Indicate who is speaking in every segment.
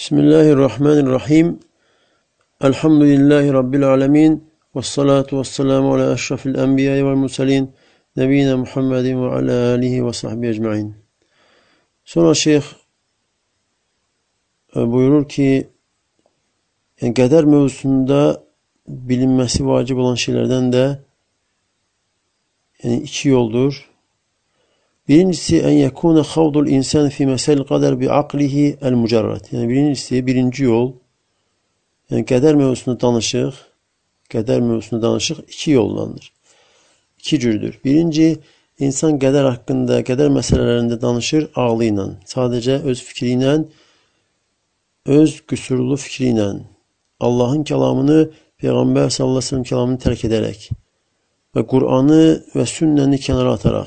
Speaker 1: Bismillahirrahmanirrahim. Elhamdülillahi Rabbil alemin. Vessalatu vesselamu ala eşrafil enbiyayı vel murselin. Nebiyina Muhammedin ve ala alihi ve sahbihi ecma'in. Sonra Şeyh buyurur ki, kader mevzusunda bilinmesi vacip olan şeylerden de iki yoldur. Birincisi en yekune havdul insan fi mesel kader bi aklihi el mucarrad. Birinci yol kader mevzusunda danışıq iki yollandır. İki cürdür. Birinci, insan kader hakkında, kader meselelerinde danışır ağlıyla. Sadece öz fikriyle, öz küsurlu fikriyle, Allah'ın kelamını, Peygamber sallallahu aleyhi ve sellem kelamını terk ederek ve Kur'an'ı ve sünneni kenara atarak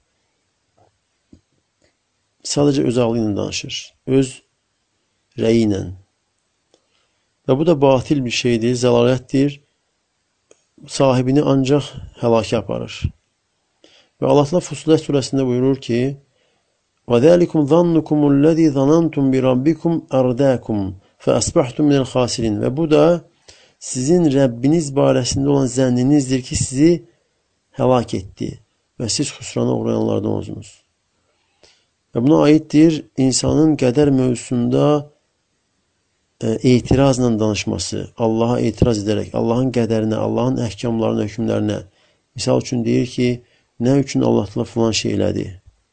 Speaker 1: sadece öz ağlıyla danışır. Öz reyiyle. Ve bu da batil bir şeydir, zəlalətdir. Sahibini ancaq həlakə aparır. Ve Allah Fussilet suresinde buyurur ki: وَذَٰلِكُمْ ظَنُّكُمُ الَّذ۪ي ظَنَنْتُمْ بِرَبِّكُمْ اَرْدَاكُمْ فَأَصْبَحْتُمْ مِنَ الْخَاسِرِينَ. Ve bu da sizin Rabbiniz baresinde olan zənninizdir ki sizi helak etti ve siz husrana uğrayanlardan oldunuz. Ve buna aittir insanın kader mevzusunda etirazla danışması, Allah'a etiraz ederek, Allah'ın qədərinə, Allah'ın əhkamlarına, hükümlerine. Misal üçün deyir ki, nə üçün Allah filan şey elədi?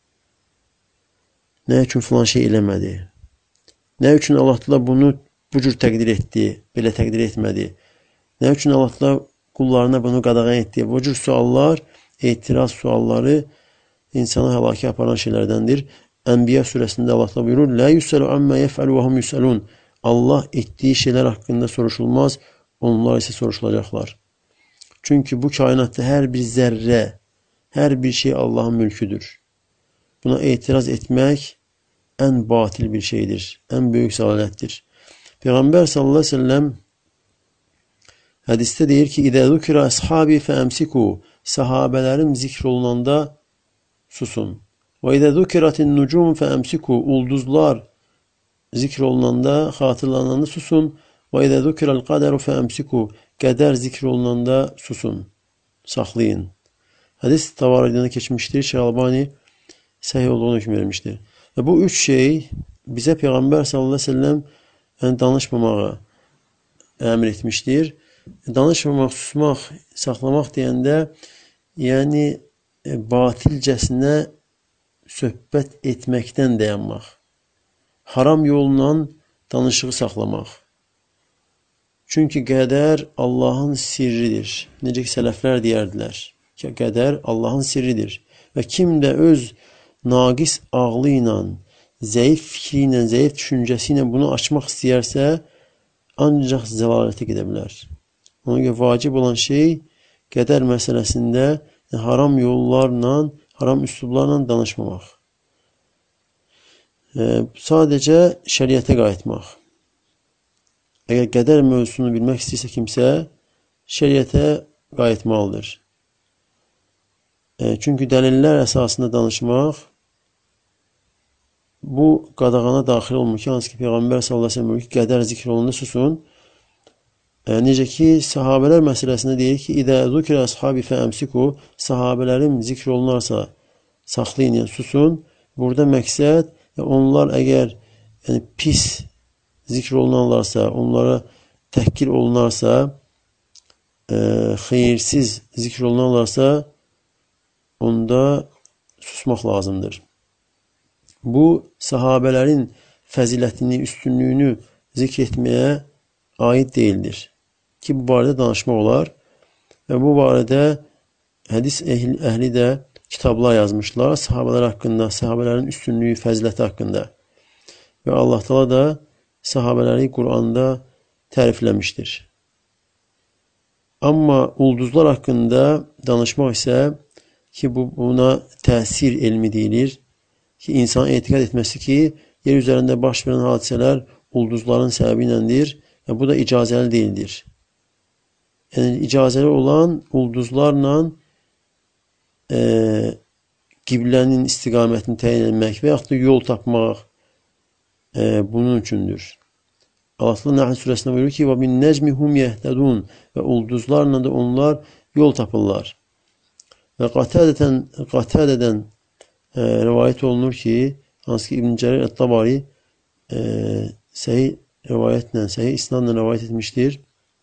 Speaker 1: Nə üçün filan şey eləmədi? Nə üçün Allah bunu bu cür təqdir etdi, belə təqdir etmədi? Nə üçün Allah qullarına bunu qadağan etdi? Bu cür suallar, etiraz sualları insana həlakə aparan şeylərdəndir. Ənbiya surəsində Allah buyurur: "La yusalu amma yef'alu ve hum yusalun." Allah ettiği şeyler hakkında soruşulmaz, onlar ise soruşulacaklar. Çünkü bu kainatta her bir zerre, her bir şey Allah'ın mülküdür. Buna itiraz etmek en batil bir şeydir, en büyük zalalettir. Peygamber sallallahu aleyhi ve sellem hadiste deyir ki: "İzâ zukira ashabi feemsikû." Sahabelerim zikrolunanda susun. "Ve izâ zukiratin nucûm feemsikû." Ulduzlar zikrolunanda, hatırlananda susun. Ve izâ zukiral kaderu feemsikû. Kader zikrolunanda susun. Saklayın. Hadis Tavaridinde geçmiştir. Şeyh Albani sahih olduğunu hüküm vermiştir. Ve bu üç şey bize Peygamber sallallahu aleyhi ve sellem danışmamağı emir etmiştir. Danışmamaq, susmaq, saxlamaq deyəndə yani batilcəsinə söhbət etməkdən dayanmaq. Haram yolla danışığı saxlamaq. Çünkü kader Allah'ın sirridir. Necə ki sələflər deyərdilər ki, kader Allah'ın sirridir. Ve kim de öz naqis ağlıyla, zəif fikriyle, zəif düşüncəsiyle bunu açmaq istəyərsə, ancaq zəlalətə gedə bilər. Ona görə vacib olan şey kader məsələsində haram yollarla, haram üslublarla danışmamaq. Sadece şəriətə qayıtmaq. Eğer kader mövzusunu bilmək istəyirsə kimsə, şəriətə qayıtmalıdır. Çünkü dəlillər əsasında danışmaq bu qadağana daxil olmur ki, hansı ki Peyğəmbər sallallahu əleyhi və səlləm ki, kader zikr olunanda susun. Necə ki sahabelər məsələsində deyir ki: "İzâ zukira ashabi feemsiku." Sahabələrim zikr olunarsa saxlayın, yəni susun. Burada məqsəd onlar eğer pis zikr olunarlarsa, onlara təhqir olunarsa, xeyirsiz zikr olunarlarsa, onda susmaq lazımdır. Bu sahabelerin fəzilətini, üstünlüğünü zikr etməyə ait değildir. Ki bu barədə danışmaq olar ve bu barədə hədis əhli də kitablar yazmışlar sahabeler hakkında, sahabelerin üstünlüğü, fəziləti hakkında. Ve Allah Teala da sahabeleri Kur'an'da tərifləmişdir. Amma ulduzlar hakkında danışmaq ise ki buna təsir elmi deyilir. Ki insan etiqad etməsi ki yer üzerinde baş veren hadiseler ulduzların səbəbiylədir ve bu da icazəli değildir. Yani icazəli olan ulduzlarla qiblənin istiqamətini təyin etmək və yaxud da yol tapmaq bunun üçündür. Allah Nahl surəsində buyurur ki: "Və min necmi hum yehtedun" və ulduzlarla da onlar yol tapırlar. Və Qatadədən rivayət olunur ki, hansı ki İbn Cərir Ət-Tabari səhih rivayətlə, səhih isnadla rivayət etmişdir.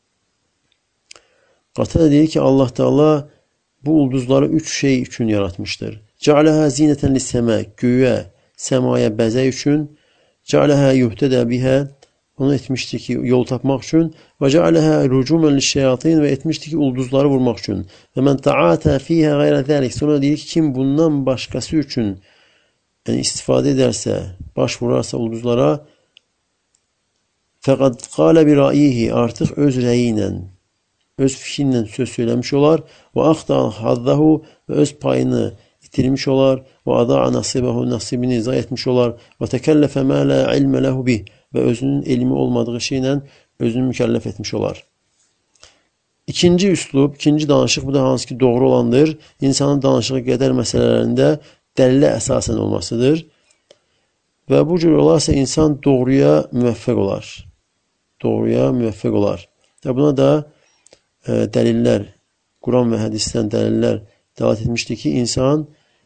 Speaker 1: Qatadə deyir ki, Allah Teala bu ulduzları 3 şey üçün yaratmışdır. Ca'alaha zineten lis-sema, göyə, səmaya bəzək üçün, ca'alaha yuhtada biha, onu etmişdir ki, yol tapmaq üçün, və ca'alaha rucuman liş-şeyatin, və etmişdir ki, ulduzları vurmaq üçün. Və men ta'ata fiha gayra zalik, sonra deyir ki, kim bundan başqası üçün yəni istifadə edərsə, baş vurarsa ulduzlara, fəqad qala bi ra'yihi, artıq öz rəyi ilə, öz fikri ilə söz söyləmiş olar, və axta haddahu, və öz payını itirmiş olar, və ada'a nasibahu, nasibini izah etmiş olar, və təkəlləfə mə la ilmə ləhu bih, və özünün elmi olmadığı şeylə özünü mükəlləf etmiş olar. İkinci üslub, ikinci danışıq, bu da hansı ki doğru olandır, insanın danışığı qədər məsələlərində dəlilə əsasən olmasıdır. Və bu cür olarsa insan doğruya müvəffəq olar. Doğruya müvəffəq olar. Və buna da dəlillər, Quran və hədisdən dəlillər dəlalət etmişdir ki, insan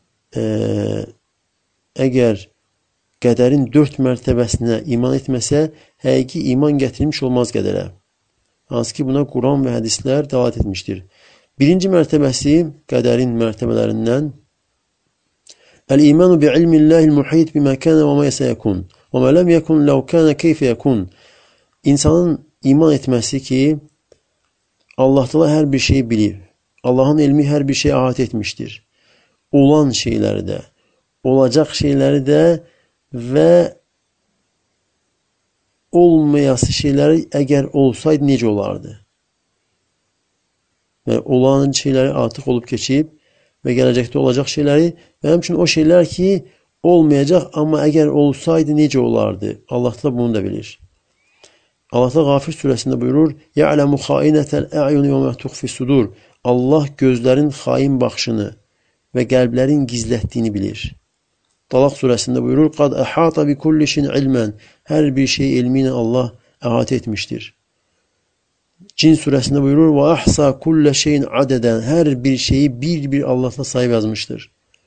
Speaker 1: əgər qədərin 4 mərtəbəsinə iman etməsə, həqiqi iman gətirmiş olmaz qədərə. Hansı ki, buna Quran və hədislər dəlalət etmişdir. Birinci mərtəbəsi qədərin mərtəbələrindən el-imanu bi'ilmillahil muhit bima kana və ma seyekun və ma lam yekun law kana keyfe yekun. İnsanın iman etməsi ki, Allah Teala hər bir şeyi bilir. Allahın elmi hər bir şeyi əhatə etmişdir. Olan şeyləri də, olacaq şeyləri də və olmayası şeyləri əgər olsaydı necə olardı? Və olan şeyləri artıq olub keçib və gələcəkdə olacaq şeyləri və həmçinin o şeylər ki, olmayacaq, amma əgər olsaydı necə olardı? Allah da bunu da bilir. Allah da Qafir surəsində buyurur: "Ya'lamu xainətel a'yun və ma tuxfi sudur." Allah gözlərin xain baxışını və qəlblərin gizlətdiyini bilir. Talaq surəsində buyurur: "Qad ahata bi kulli şeyin ilmen." Hər bir şey elmi ilə Allah əhatə etmişdir. Cin surəsində buyurur: "Və ahsa kulli şeyin adeden." Hər bir şeyi bir Allahla sayıb yazmışdır.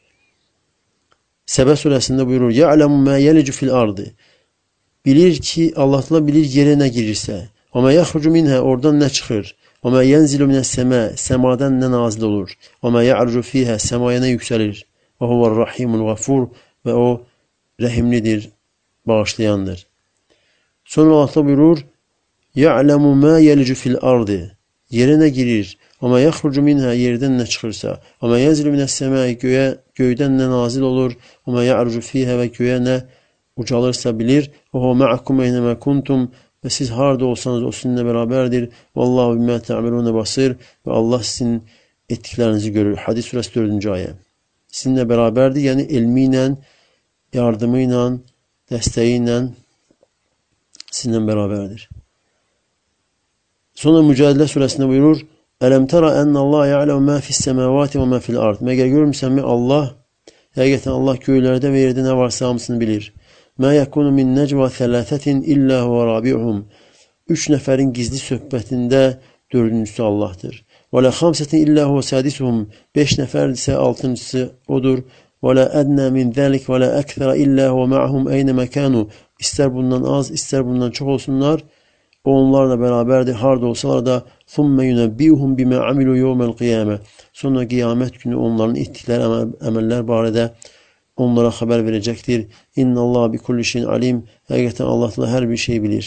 Speaker 1: Səbə surəsində buyurur: "Ya'lamu ma yelicu fil ardı." Bilir ki, Allah bilir yerə nə girirsə. "Və ma yaxrucu minha", oradan nə çıxır. "Və ma yenzilu mine's-sema", səmadan nə nazil olur. "Və ma ya'rucu fiha", səmaya nə yüksəlir. "Və huvar-rahimul gafur", və o rəhimlidir, bağışlayandır. Sonra Allah buyurur: "Ya'lamu ma yelicu fil ardı", yerə nə girir. "Və ma yaxrucu minha", yerdən nə çıxırsa. "Və ma yenzilu mine's-sema", göydən nə nazil olur. "Və ma ya'rucu fiha", və göyə nə ucalırsa bilir. "Və huve ma'akum eynema kuntum", və siz harda olsanız o sizinlə bərabərdir. "Vallahu bimma ta'malun basir", və Allah sizin etdiklərinizi görür. Hadis surəsi 4-cü ayə. Sizinlə bərabərdir, yəni elmi ilə, yardımı ilə, dəstəyi ilə sizinlə bərabərdir. Sonra Mücadilə surəsində buyurur: "Ələm tərə ennəllaha ya'lemu ma fi's-semavati və ma fil-ard." Məgər görmürsənmi Allah, həqiqətən Allah göylərdə və yerdə nə varsa hamısını bilir. "Mə yəkunu min necva thalathətin illə huve rabi'uhum." 3 nəfərin gizli söhbətində 4-cüsü Allahdır. "Və la xamsətin illə huve sadisuhum." 5 nəfərdirsə 6-cısı odur. "Və la adna min zalik və la akthara illə huve ma'hum eynəmə kanu." İstər bundan az, istər bundan çox olsunlar, o onlarla bərabərdir, harda olsalar da. "Thumma yunabbi'uhum bima 'amilu yawmal qiyamah." Sonra qiyamət günü onların etdikləri əməllər barədə onlara xəbər verəcəkdir. "İnnallah bi kulli şeyin alim." Həqiqətən Allah hər bir şey bilir.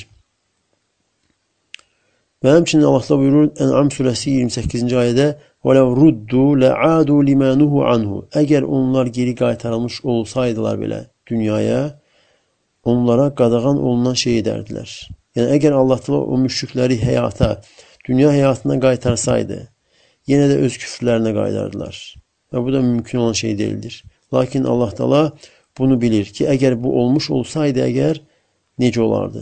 Speaker 1: Və həmçinin Allah buyurur Ən'am surəsi 28-ci ayədə: "Vələv ruddu la'adu limanuhu anhu." Əgər onlar geri qaytarılmış olsaydılar belə dünyaya, onlara qadağan olunan şey edərdilər. Yəni əgər Allah o müşrikləri həyata, dünya həyatına qaytarsaydı, yenə də öz küfrlərinə qaytardılar. Və bu da mümkün olan şey deyildir. Lakin Allah Teala bunu bilir ki, əgər bu olmuş olsaydı, necə olardı?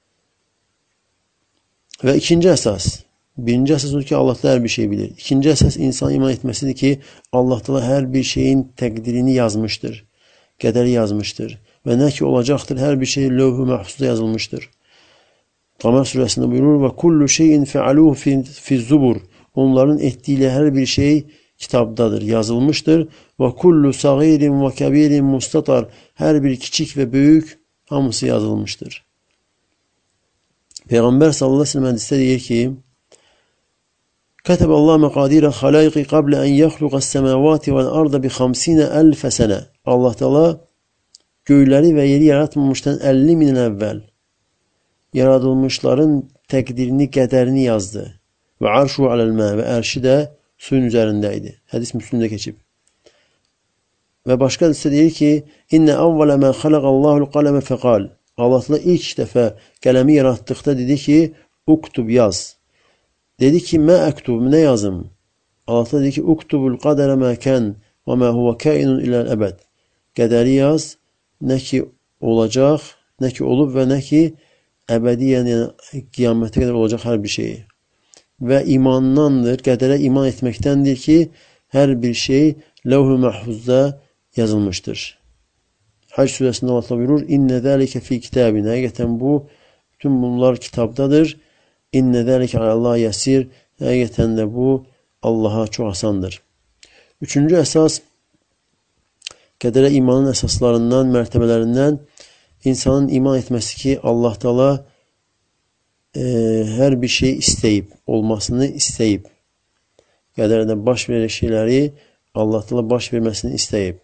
Speaker 1: Və ikinci əsas, birinci əsas odur ki, Allah hər bir şey bilir. İkinci əsas insan iman etməsidir ki, Allah Teala hər bir şeyin təqdirini yazmışdır, qədəri yazmışdır. Və nə ki olacaqdır, hər bir şey lövh-ü məhfuzda yazılmışdır. Kamer suresinde buyurur ve kullu şeyin fealuhu fi zubur. Onların ettiği her bir şey kitaptadır, yazılmıştır. Ve kullu sagirin ve kebirin mustatar. Her bir küçük ve büyük hamısı yazılmıştır. Peygamber sallallahu aleyhi ve sellem hadiste diyor ki Keteballahu mekadire halayqi qabla en yahluqas semavati vel arda bi 50.000 sene. Allah Teala göyleri ve yeri yaratmamıştan 50 bin evvel yaratılmışların tekdirini, qədərini yazdı. Ve arşu alel ma ve erşi de suyun üzerindeydi. Hadis Müslim'de geçip. Ve başka hadiste diyor ki inne evvele ma halaqallahul kaleme fekal. Allah Teala ilk defa kalemi yarattıkta dedi ki uktub yaz. Dedi ki ma aktub ne yazım? Allah Teala dedi ki uktubul kadere ma kan ve ma huve kainun ila'l ebed. Qədəri yaz, ne ki olacak, ne ki olup ve ne ki ebediyen yani kıyamete kadar olacak her bir şeyi. Ve imandandır, qədərə iman etmektendir ki her bir şey levh-i mahfuzda yazılmıştır. Hac suresinde Allah buyurur inne zâlike fî kitâbine. Hakikaten bu bütün bunlar kitaptadır. İnne zâlike alallâhi yesir. Hakikaten de bu Allah'a çok asandır. Üçüncü esas qədərə imanın esaslarından, mertebelerinden insanın iman etmesi ki Allah Teala her bir şey isteyip, olmasını isteyip, qədərdə baş verən şeyleri Allah Teala baş vermesini isteyip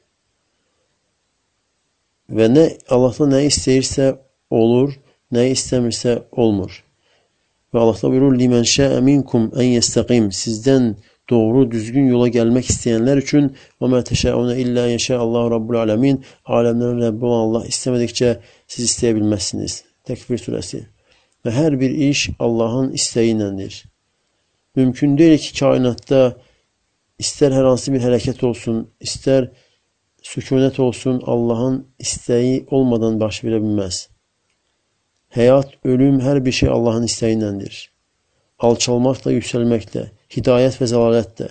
Speaker 1: ve ne Allah Teala ne isteyirse olur, ne istemirse olmur. Ve Allah Teala buyurur limen şa'e minkum en yestaqim. Sizden doğru düzgün yola gelmek isteyenler için ve ma teşauna illa yeşa'allahu rabbul alamin. Alemlerin Rabbi olan Allah istemedikçe siz isteyebilmezsiniz. Tekvir suresi. Ve her bir iş Allah'ın isteğindendir. Mümkün değil ki kainatta ister herhangi bir hareket olsun, ister sükunet olsun Allah'ın isteği olmadan baş verebilmez. Hayat, ölüm her bir şey Allah'ın isteğindendir. Alçalmakla, yükselmekle, hidayet ve zalalet de.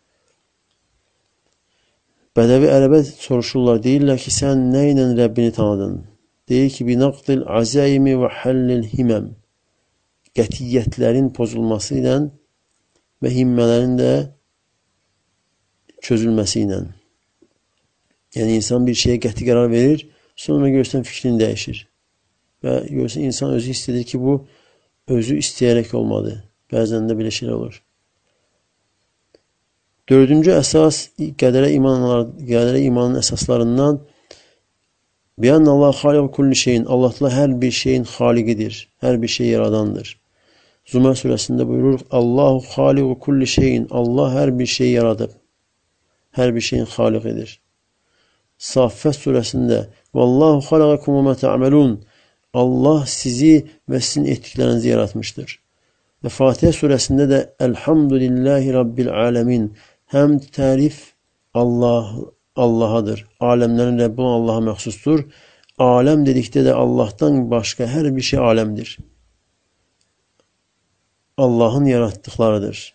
Speaker 1: Bedevi Ərəbə soruşurlar, deyirlər ki, sen neyle Rabbini tanıdın? Deyir ki, binaqdil azaimi ve hallil himem. Qətiyyətlərin pozulmasıyla ve himmələrin de çözülməsiyle. Yani insan bir şeye qəti qərar verir, sonra görürsən fikrini değişir. Ve görürsən insan özü istedir ki, bu özü isteyerek olmadı. Bazen de böyle şeyler olur. Dördüncü esas qədərə imanın esaslarından bi'anna Allah haliq kulli şeyin. Allah her bir şeyin haliqidir. Her bir şey yaradandır. Zümer suresinde buyurur Allahu haliq kulli şeyin. Allah her bir şeyi yaradır. Her bir şeyin haliqidir. Saffet suresinde Vallahu halakakum ve ma ta'malun. Allah sizi ve sizin ettiklerinizi yaratmıştır. Ve Fatiha suresinde de Elhamdülillahi Rabbil alemin. Hem tarif Allah'adır. Alemlerin Rabbi olan Allah'a mahsustur. Alem dedikte de Allah'tan başka her bir şey alemdir. Allah'ın yarattıklarıdır.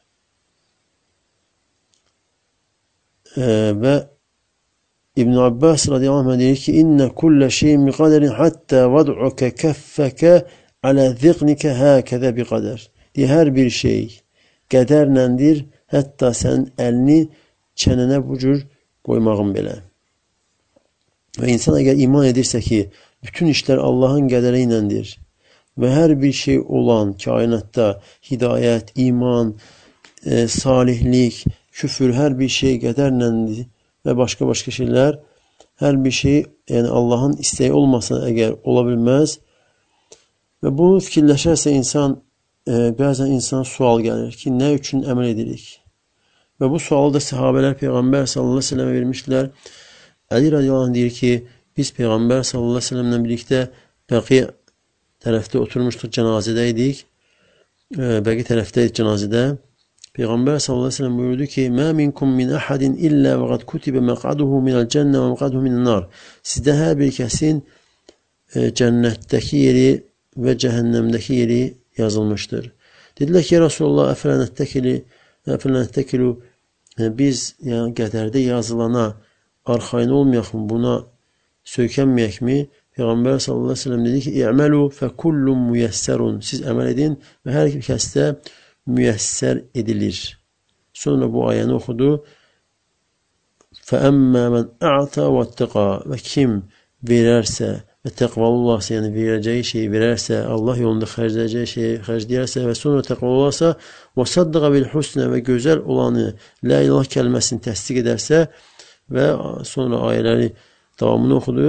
Speaker 1: Ve İbn Abbas radıyallahu anh diyor ki inne kulle şeyin bi kaderin hatta vad'uke keffeke ala ziknike hakeze bi kader. Diye her bir şey qədərləndir. Hatta sen elini çenene bu cür koymağın belə. Ve insan eğer iman edirse ki bütün işler Allah'ın qədəriylədir ve her bir şey olan kainatta hidayet, iman, salihlik, küfür her bir şey qədərləndir ve başka şeyler her bir şey yani Allah'ın isteği olmasa eğer olabilmez ve bunu fikirləşərsə insan bazen insan sual gelir ki ne için emel edirik? Ve bu sualı da sahabeler Peygamber sallallahu aleyhi ve sellem'e vermişler. Ali radıyallahu anh diyor ki biz Peygamber sallallahu aleyhi ve sellem'le birlikte Baki tarafta oturmuştuk, cenazedeydik. Baki taraftaydık cenazede. Peygamber sallallahu aleyhi ve sellem buyurdu ki مَا مِنْكُمْ مِنْ أَحَدٍ إِلَّا وَقَدْ كُتِبَ مَقْعَدُهُ مِنَ الْجَنَّةِ وَمَقْعَدُهُ مِنَ النَّارِ. Sizde her bir kesin cennetteki yeri ve cehennemdeki yeri yazılmıştır. Dediler ki ya Resulullah efelenettekilu biz yani qədərdə yazılana arxayın olmayaq mı? Buna söykənməyək mi? Peyğəmbər sallallahu əleyhi və səlləm dedi ki: "İ'məlu fekullun müyəssərun." Siz əməl edin və hər kəsdə müyəssər edilir. Sonra bu ayəni oxudu. فَأَمَّا مَنْ أَعْتَى وَاتَّقَى Və kim verərsə və təqvalı olarsa, yəni verəcəyi şeyi verərsə, Allah yolunda xərcləyəcəyi şeyi xərcləyərsə və sonra təqvalı olarsa, وَصَدَّقَ بِالْحُسْنَ Və gözəl olanı, la ilah kəlməsini təsdiq edərsə və sonra ayələri davamını oxudu.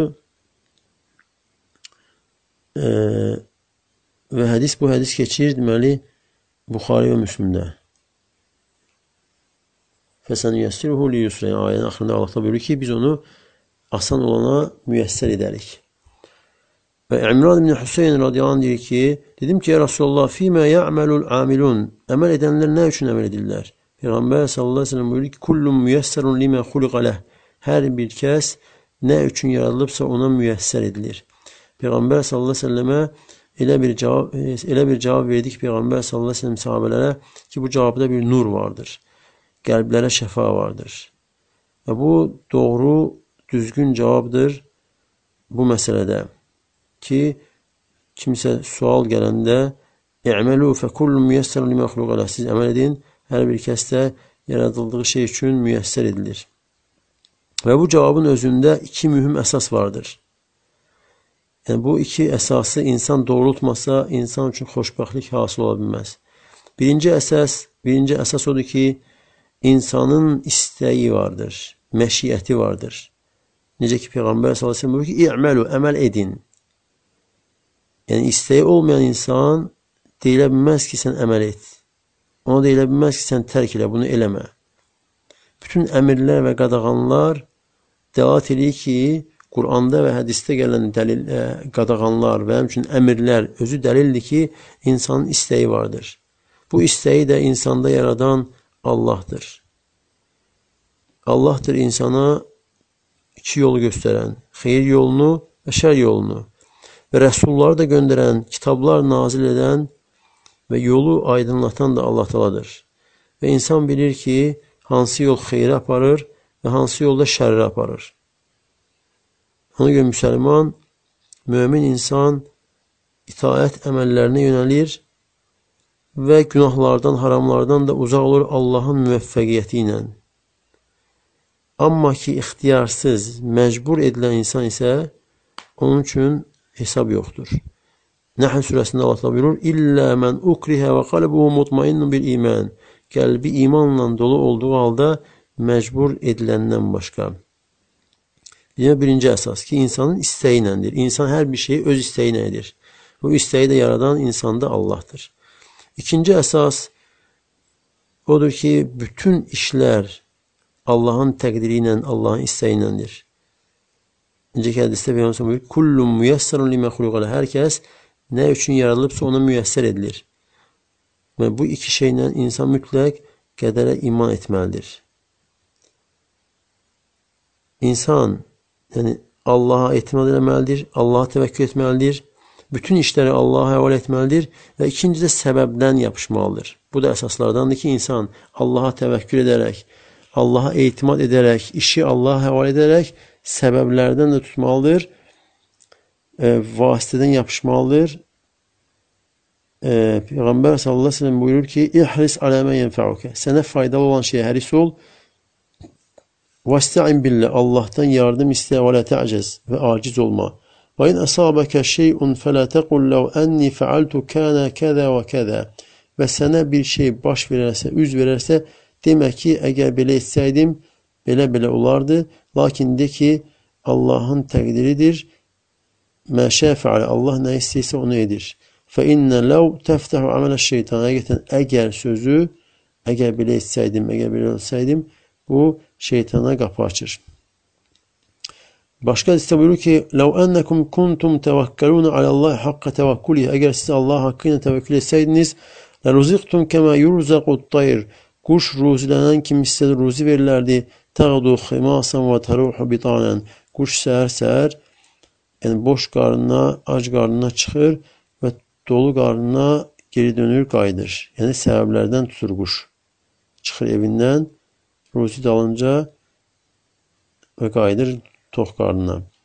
Speaker 1: Və bu hədis keçir, deməli, Buxari və Müslimdə. فَسَنُيَسِّرُهُ لِيُسْرَ Ayənin axırında Allah buyurur ki, biz onu asan olana müyəssər edərik. Və İmran ibn Hüseyin radiyallahu anh deyir ki, dedim ki, Rasulullah, fîmə ya'melul amilun Əməl edənlər nə üçün əməl edirlər? Peyğəmbər sallallahu əleyhi və səlləm buyurur ki, kullun müyəssərun limə xuliqa leh Hər bir kəs nə üçün yaradılıbsa ona müyəssər edilir. Peyğəmbər sallallahu əleyhi və səlləmə elə bir cavab verdi ki, Peyğəmbər sallallahu əleyhi və səlləm sahabelərə ki, bu cavabda bir nur vardır. Qəlblərə şəfa vardır. Və bu doğru, düzgün cavabdır bu məsələdə ki, kimsə sual gələndə "İ'məlu fekullun müyəssərun limə xuliqa leh" Siz əməl edin, hər bir kəs də yaradıldığı şey üçün müyəssər edilir. Və bu cavabın özündə iki mühüm əsas vardır. Yəni, bu iki əsası insan doğrultmasa, insan üçün xoşbəxtlik hasil ola bilməz. Birinci əsas odur ki, insanın istəyi vardır, məşiyyəti vardır. Necə ki, Peyğəmbər sallallahu əleyhi və səlləm buyurur ki, "İ'məlu, əməl edin." Yəni, istəyi olmayan insan deyilə bilməz ki, sən əməl et. Ona deyilə bilməz ki, sən tərk elə, bunu eləmə. Bütün əmirlər və qadağanlar dəlalət edir ki, Quranda və hədisdə gələn qadağanlar və həmçinin əmirlər özü dəlildir ki, insanın istəyi vardır. Bu istəyi də insanda yaradan Allahdır. Allahdır insana iki yolu göstərən, xeyir yolunu və şər yolunu və rəsulları da göndərən, kitablar nazil edən və yolu aydınlatan da Allah Taala'dır. Və insan bilir ki, hansı yol xeyrə aparır və hansı yolda şərrə aparır. Ona görə müsəlman, mömin insan itaət əməllərinə yönəlir və günahlardan, haramlardan da uzaq olur Allahın müvəffəqiyyəti ilə. Amma ki, ixtiyarsız, məcbur edilən insan isə onun üçün hesab yoxdur. Nəhl surəsində Allah buyurur, "İllə mən ukrihə və qalbuhu mutmainnun bil iman." Qəlbi imanla dolu olduğu halda məcbur ediləndən başqa. Birinci əsas ki, insanın istəyi iləndir. İnsan hər bir şeyi öz istəyi ilə edir. Bu istəyi də yaradan insanda Allahdır. İkinci əsas odur ki, bütün işlər Allahın təqdiri ilə, Allahın istəyi iləndir. Necə ki, hədisdə Peyğəmbər buyurur, "Kullun müyəssərun limə xuliqa leh." Hər kəs nə üçün yaradılıbsa ona müyəssər edilir. Və bu iki şeylə insan mütləq qədərə iman etməlidir. İnsan, yəni Allaha etimad etməlidir, Allaha təvəkkül etməlidir, bütün işləri Allaha həvalə etməlidir və ikincisi də səbəbdən yapışmalıdır. Bu da əsaslardandır ki, insan Allaha təvəkkül edərək, Allaha etimad edərək, işi Allaha həvalə edərək səbəblərdən də tutmalıdır, vasitədən yapışmalıdır. Peyğəmbər sallallahu əleyhi və səlləm buyurur ki, "İhris alə mə yenfəuke." Sənə faydalı olan şeyə həris ol. "Vəstə'in billah." Allahdan yardım istə və la tə'cəz və aciz olma. "Və in əsabəkə şey'un fələ təqul ləv ənni fəaltu kana kəzə və kəzə." Və sənə bir şey baş verərsə, üz verərsə, demək ki, əgər belə etsəydim, belə olardı. Lakin de ki, Allahın təqdiridir. Mə şə fəalə. Allah nə istəyirsə onu edir. Fə innə ləv təftəhu amələ şeytan. Həqiqətən, əgər belə etsəydim, əgər belə olsaydım, bu şeytana qapı açır. Başqa hədisdə buyurur ki, "Ləv ənəkum kuntum təvəkkəlun aləllahi haqqa təvəkkülih." Əgər siz Allah haqqı ilə təvəkkül etsəydiniz, "Ləruziqtum kəmə yurzaqut-tayr." Quş ruzilənən kimi sizə ruzi verilərdi. "Təğdu ximasan və təruhu bitanan." Quş səhər, yəni boş qarnına, ac qarnına çıxır və dolu qarnına geri dönür, qayıdır. Yəni səbəblərdən tutur quş. Çıxır evindən, ruzi dalınca və qayıdır tox qarnına.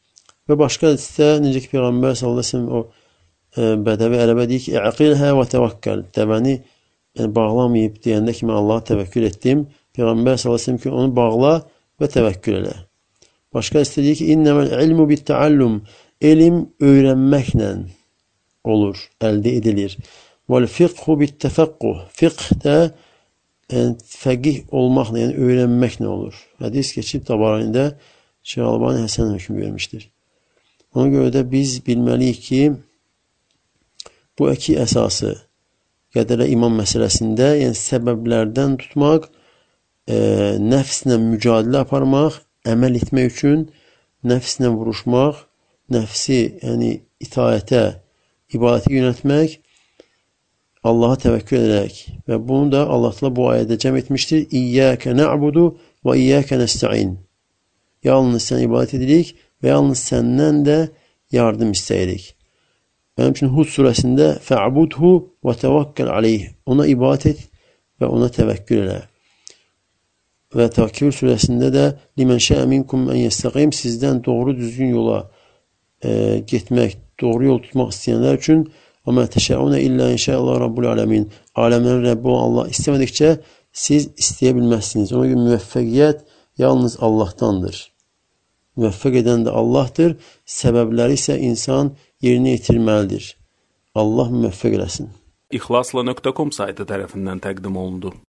Speaker 1: Və başqa hədisdə necə ki Peyğəmbər sallallahu əleyhi və səlləm o bədəvi ərəbə deyir ki, "İqilhə və təvəkkəl." Dəvəni bağlamayıb deyəndə ki, mən Allaha təvəkkül etdim. Peyğəmbər sallallahu əleyhi və səlləm ki, onu bağla və təvəkkül elə. Başqa hədisdə deyir ki, "İnneməl ilmu bit-təallüm." Elm öyrənməklə olur, əldə edilir. Vəl fiqhu bit-təfəqquh. Fiqh də fəqih olmaqla, yəni öyrənməklə olur. Hədis keçib Tabaranidə Şeyx Albani Həsən hökm vermişdir. Ona görə də biz bilməliyik ki, bu iki əsası qədərə iman məsələsində, yəni səbəblərdən tutmaq, nəfslə mücadilə aparmaq, əməl etmək üçün nəfslə vuruşmaq, nəfsi, yəni itaətə, ibadətə yönəltmək, Allaha təvəkkül edərək və bunu da Allah təala bu ayədə cəm etmişdir. İyyəkə nə'budu və iyyəkə nəstə'in. Yalnız sən ibadət edirik və yalnız səndən də yardım istəyirik. Mənim üçün Hud surəsində fə'budhu və təvəkkəl aleyh. Ona ibadət et və ona təvəkkül elə. Və Təvəkkül surəsində də limən şə'ə minkum ən yəstəqim, sizdən doğru düzgün yola getmək, doğru yol tutmaq istəyənlər üçün və mə təşəunə illə inşəallah Rabbul aləmin. Aləmlərin Rəbbi Allah istəmədikcə siz istəyə bilməzsiniz. Ona görə müvəffəqiyyət yalnız Allahdandır. Müvəffəq edən də Allahdır. Səbəbləri isə insan yerinə yetirməlidir. Allah müvəffəq eləsin.
Speaker 2: İxlasla.com saytı tərəfindən təqdim olundu.